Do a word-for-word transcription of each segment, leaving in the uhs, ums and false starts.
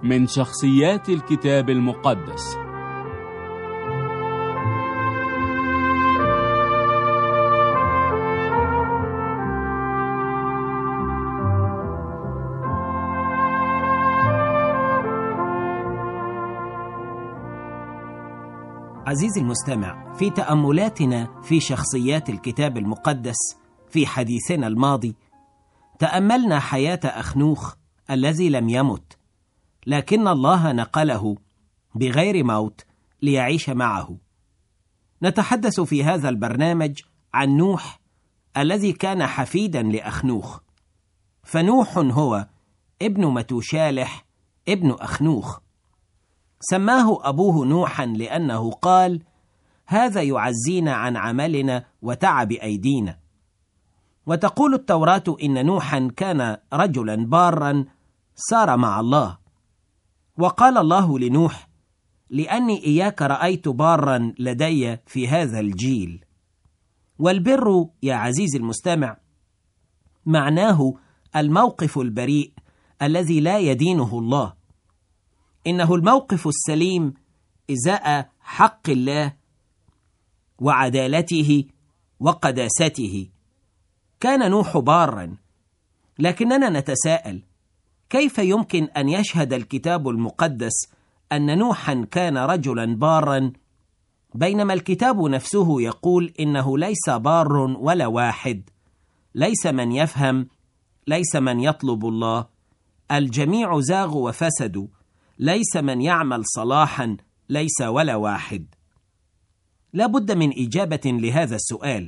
من شخصيات الكتاب المقدس. عزيزي المستمع، في تأملاتنا في شخصيات الكتاب المقدس في حديثنا الماضي تأملنا حياة أخنوخ الذي لم يمت، لكن الله نقله بغير موت ليعيش معه. نتحدث في هذا البرنامج عن نوح الذي كان حفيدا لأخنوخ، فنوح هو ابن متوشالح ابن أخنوخ. سماه أبوه نوحا لأنه قال: هذا يعزينا عن عملنا وتعب أيدينا. وتقول التوراة إن نوحا كان رجلا بارا سار مع الله. وقال الله لنوح: لأني إياك رأيت بارا لدي في هذا الجيل. والبر يا عزيزي المستمع معناه الموقف البريء الذي لا يدينه الله، إنه الموقف السليم إزاء حق الله وعدالته وقداسته. كان نوح بارا، لكننا نتساءل: كيف يمكن أن يشهد الكتاب المقدس أن نوحا كان رجلا بارا، بينما الكتاب نفسه يقول إنه ليس بار ولا واحد، ليس من يفهم، ليس من يطلب الله، الجميع زاغوا وفسدوا، ليس من يعمل صلاحا، ليس ولا واحد. لا بد من إجابة لهذا السؤال،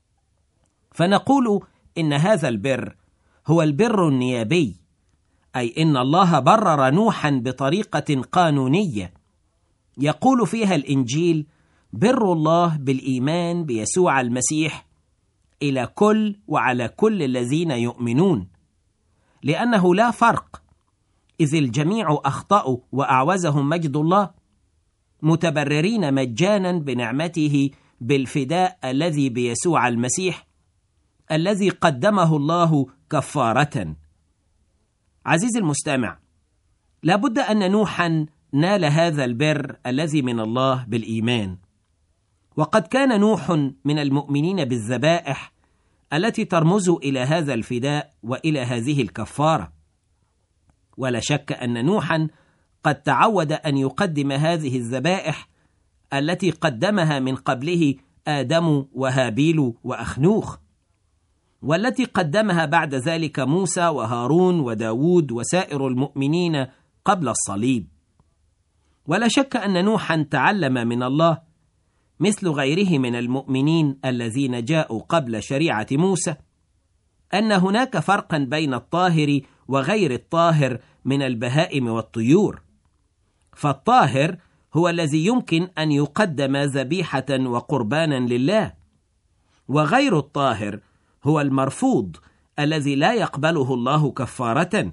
فنقول إن هذا البر هو البر النيابي، أي إن الله برر نوحا بطريقة قانونية يقول فيها الإنجيل: بر الله بالإيمان بيسوع المسيح إلى كل وعلى كل الذين يؤمنون، لأنه لا فرق، إذ الجميع أخطأوا وأعوزهم مجد الله، متبررين مجانا بنعمته بالفداء الذي بيسوع المسيح الذي قدمه الله كفارة. عزيزي المستمع، لابد أن نوحا نال هذا البر الذي من الله بالإيمان، وقد كان نوح من المؤمنين بالذبائح التي ترمز إلى هذا الفداء وإلى هذه الكفارة. ولا شك أن نوحا قد تعود أن يقدم هذه الذبائح التي قدمها من قبله آدم وهابيل وأخنوخ، والتي قدمها بعد ذلك موسى وهارون وداود وسائر المؤمنين قبل الصليب. ولا شك أن نوحا تعلم من الله مثل غيره من المؤمنين الذين جاءوا قبل شريعة موسى أن هناك فرقا بين الطاهر وغير الطاهر من البهائم والطيور، فالطاهر هو الذي يمكن أن يقدم ذبيحة وقربانا لله، وغير الطاهر هو المرفوض الذي لا يقبله الله كفارة.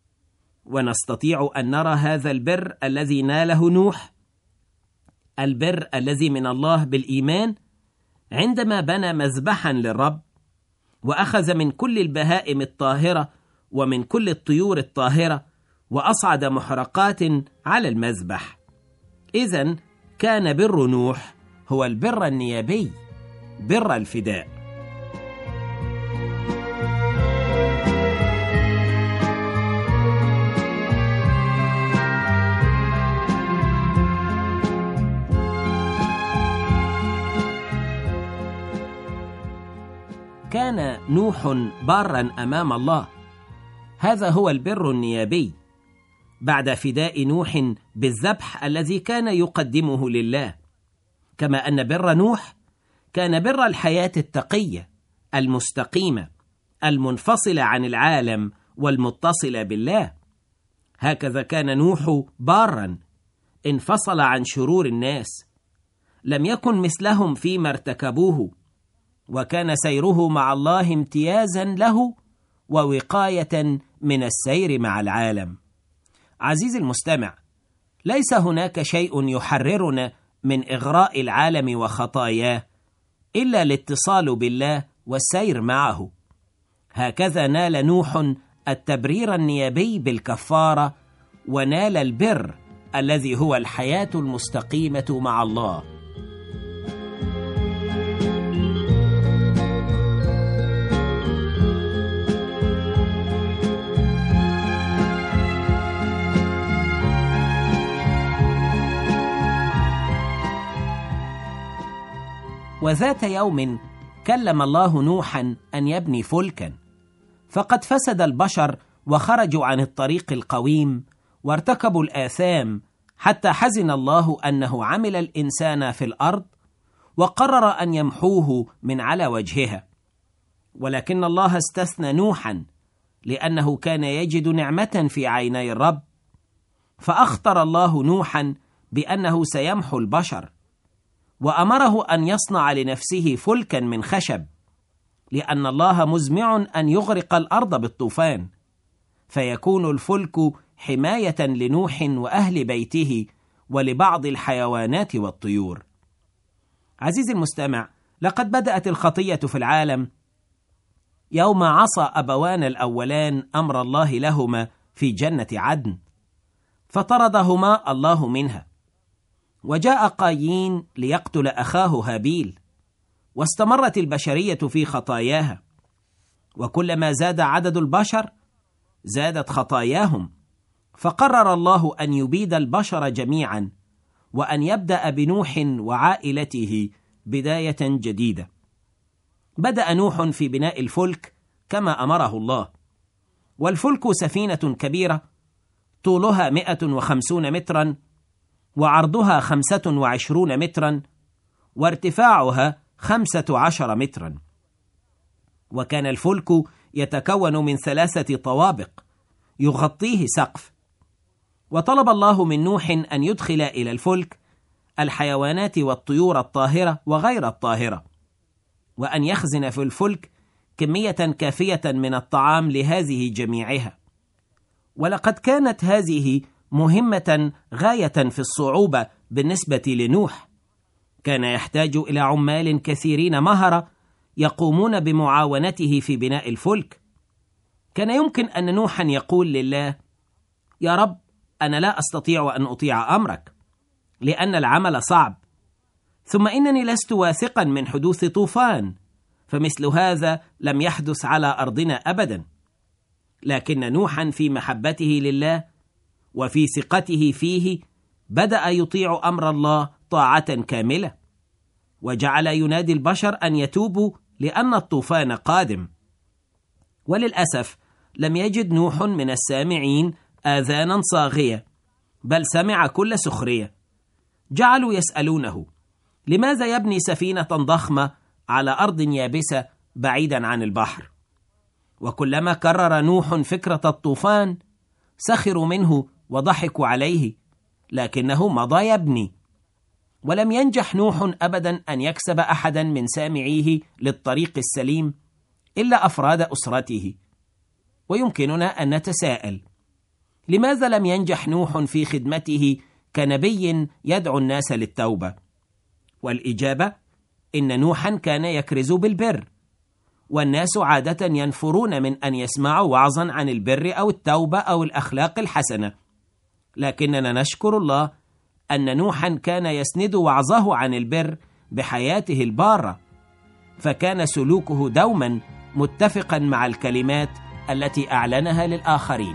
ونستطيع أن نرى هذا البر الذي ناله نوح، البر الذي من الله بالإيمان، عندما بنى مذبحا للرب وأخذ من كل البهائم الطاهرة ومن كل الطيور الطاهرة وأصعد محرقات على المذبح. إذن كان بر نوح هو البر النيابي، بر الفداء. كان نوح بارا أمام الله، هذا هو البر النيابي بعد فداء نوح بالذبح الذي كان يقدمه لله، كما أن بر نوح كان بر الحياة التقية المستقيمة المنفصلة عن العالم والمتصلة بالله. هكذا كان نوح بارا، انفصل عن شرور الناس، لم يكن مثلهم فيما ارتكبوه، وكان سيره مع الله امتيازا له ووقاية من السير مع العالم. عزيزي المستمع، ليس هناك شيء يحررنا من إغراء العالم وخطاياه إلا الاتصال بالله والسير معه. هكذا نال نوح التبرير النيابي بالكفارة ونال البر الذي هو الحياة المستقيمة مع الله. وذات يوم كلم الله نوحا أن يبني فلكا، فقد فسد البشر وخرجوا عن الطريق القويم وارتكبوا الآثام، حتى حزن الله أنه عمل الإنسان في الأرض وقرر أن يمحوه من على وجهها. ولكن الله استثنى نوحا لأنه كان يجد نعمة في عيني الرب، فأخطر الله نوحا بأنه سيمحو البشر، وأمره أن يصنع لنفسه فلكا من خشب، لأن الله مزمع أن يغرق الأرض بالطوفان، فيكون الفلك حماية لنوح وأهل بيته ولبعض الحيوانات والطيور. عزيزي المستمع، لقد بدأت الخطية في العالم يوم عصى أبوان الأولان أمر الله لهما في جنة عدن، فطردهما الله منها، وجاء قايين ليقتل أخاه هابيل، واستمرت البشرية في خطاياها، وكلما زاد عدد البشر زادت خطاياهم، فقرر الله أن يبيد البشر جميعا، وأن يبدأ بنوح وعائلته بداية جديدة. بدأ نوح في بناء الفلك كما أمره الله، والفلك سفينة كبيرة طولها مئة وخمسون مترا، وعرضها خمسة وعشرون مترا، وارتفاعها خمسة عشر مترا. وكان الفلك يتكون من ثلاثة طوابق يغطيه سقف. وطلب الله من نوح أن يدخل إلى الفلك الحيوانات والطيور الطاهرة وغير الطاهرة، وأن يخزن في الفلك كمية كافية من الطعام لهذه جميعها. ولقد كانت هذه مهمة غاية في الصعوبة بالنسبة لنوح. كان يحتاج إلى عمال كثيرين مهرة يقومون بمعاونته في بناء الفلك. كان يمكن أن نوحا يقول لله: يا رب، أنا لا أستطيع أن أطيع أمرك لأن العمل صعب، ثم إنني لست واثقا من حدوث طوفان، فمثل هذا لم يحدث على أرضنا أبدا. لكن نوحا في محبته لله وفي ثقته فيه بدأ يطيع أمر الله طاعة كاملة، وجعل ينادي البشر أن يتوبوا لأن الطوفان قادم. وللأسف لم يجد نوح من السامعين آذانا صاغية، بل سمع كل سخرية. جعلوا يسألونه: لماذا يبني سفينة ضخمة على أرض يابسة بعيدا عن البحر؟ وكلما كرر نوح فكرة الطوفان سخروا منه وضحكوا عليه، لكنه مضى يبني. ولم ينجح نوح أبدا أن يكسب أحدا من سامعيه للطريق السليم إلا أفراد أسرته. ويمكننا أن نتساءل: لماذا لم ينجح نوح في خدمته كنبي يدعو الناس للتوبة؟ والإجابة: إن نوحا كان يكرز بالبر، والناس عادة ينفرون من أن يسمعوا وعظا عن البر أو التوبة أو الأخلاق الحسنة. لكننا نشكر الله أن نوحا كان يسند وعظه عن البر بحياته البارة، فكان سلوكه دوما متفقا مع الكلمات التي أعلنها للآخرين.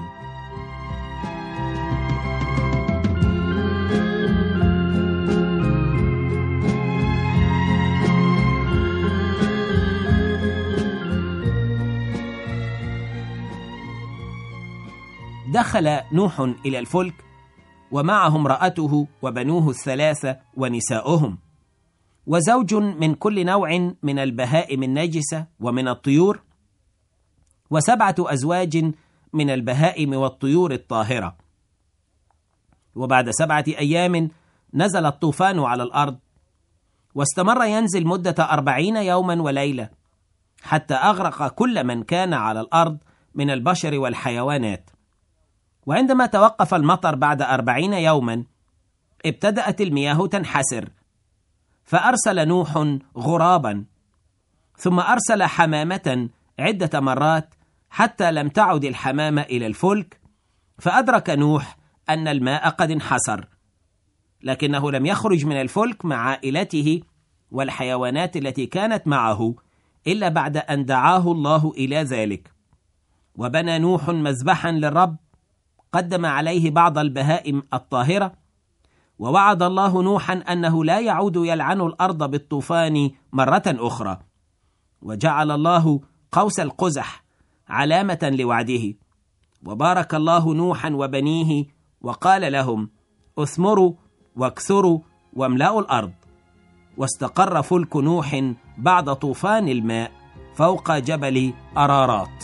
دخل نوح إلى الفلك ومعه امرأته وبنوه الثلاثة ونساؤهم، وزوج من كل نوع من البهائم النجسة ومن الطيور، وسبعة أزواج من البهائم والطيور الطاهرة. وبعد سبعة أيام نزل الطوفان على الأرض، واستمر ينزل مدة أربعين يوما وليلة، حتى أغرق كل من كان على الأرض من البشر والحيوانات. وعندما توقف المطر بعد أربعين يوما ابتدأت المياه تنحسر، فأرسل نوح غرابا، ثم أرسل حمامة عدة مرات حتى لم تعد الحمامة إلى الفلك، فأدرك نوح أن الماء قد انحسر، لكنه لم يخرج من الفلك مع عائلته والحيوانات التي كانت معه إلا بعد أن دعاه الله إلى ذلك. وبنى نوح مذبحا للرب، قدم عليه بعض البهائم الطاهرة، ووعد الله نوحا أنه لا يعود يلعن الأرض بالطوفان مرة أخرى. وجعل الله قوس القزح علامة لوعده. وبارك الله نوحا وبنيه وقال لهم: اثمروا واكثروا واملأوا الأرض. واستقر فلك نوح بعد طوفان الماء فوق جبل أرارات.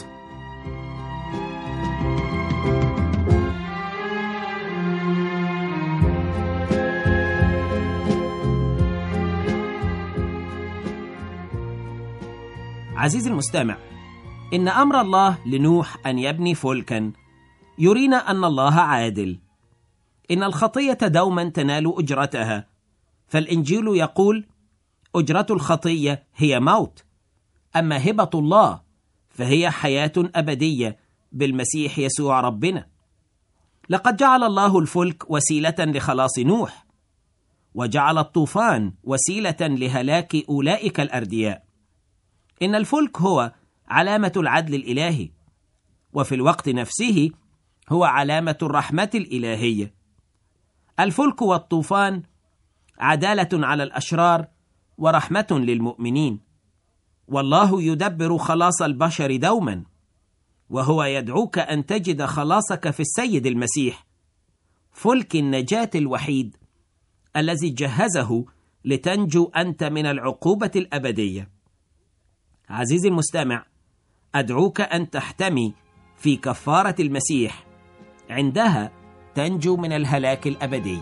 عزيزي المستمع، إن أمر الله لنوح أن يبني فلكا يرينا أن الله عادل. إن الخطية دوما تنال أجرتها، فالإنجيل يقول: أجرة الخطية هي موت، أما هبة الله فهي حياة أبدية بالمسيح يسوع ربنا. لقد جعل الله الفلك وسيلة لخلاص نوح، وجعل الطوفان وسيلة لهلاك أولئك الأردياء. إن الفلك هو علامة العدل الإلهي، وفي الوقت نفسه هو علامة الرحمة الإلهية. الفلك والطوفان عدالة على الأشرار ورحمة للمؤمنين، والله يدبر خلاص البشر دوما، وهو يدعوك أن تجد خلاصك في السيد المسيح، فلك النجاة الوحيد الذي جهزه لتنجو أنت من العقوبة الأبدية. عزيزي المستمع، أدعوك أن تحتمي في كفارة المسيح، عندها تنجو من الهلاك الأبدي.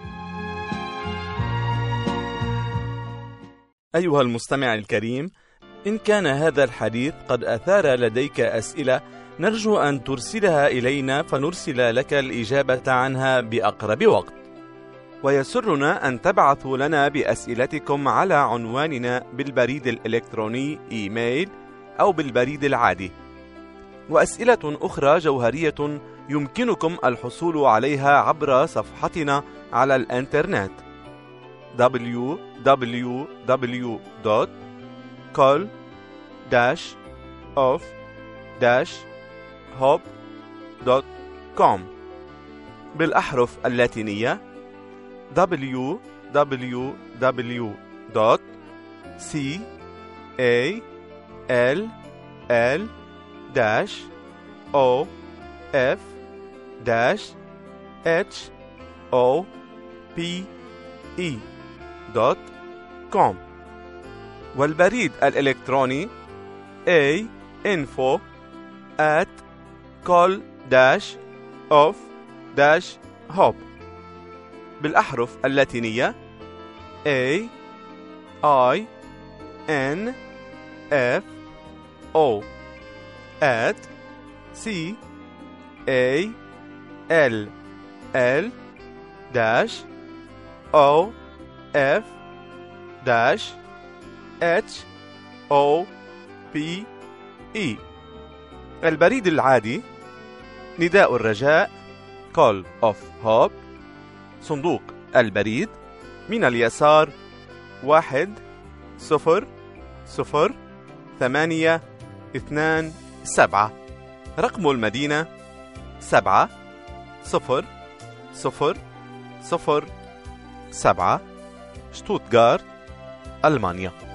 أيها المستمع الكريم، إن كان هذا الحديث قد أثار لديك أسئلة، نرجو أن ترسلها إلينا فنرسل لك الإجابة عنها بأقرب وقت. ويسرنا أن تبعثوا لنا بأسئلتكم على عنواننا بالبريد الإلكتروني إيميل أو بالبريد العادي. وأسئلة أخرى جوهرية يمكنكم الحصول عليها عبر صفحتنا على الإنترنت دبليو دبليو دبليو دوت كول أوف هوب دوت كوم بالأحرف اللاتينية دبليو دبليو دبليو دوت كول دوت كوم والبريد الإلكتروني a info at call of hope بالأحرف اللاتينية A I N F O at C A L L dash O F dash H O P E. البريد العادي نداء الرجاء Call of Hope، صندوق البريد من اليسار واحد صفر صفر ثمانية اثنان سبعة، رقم المدينة سبعة صفر صفر صفر سبعة، شتوتغارت، ألمانيا.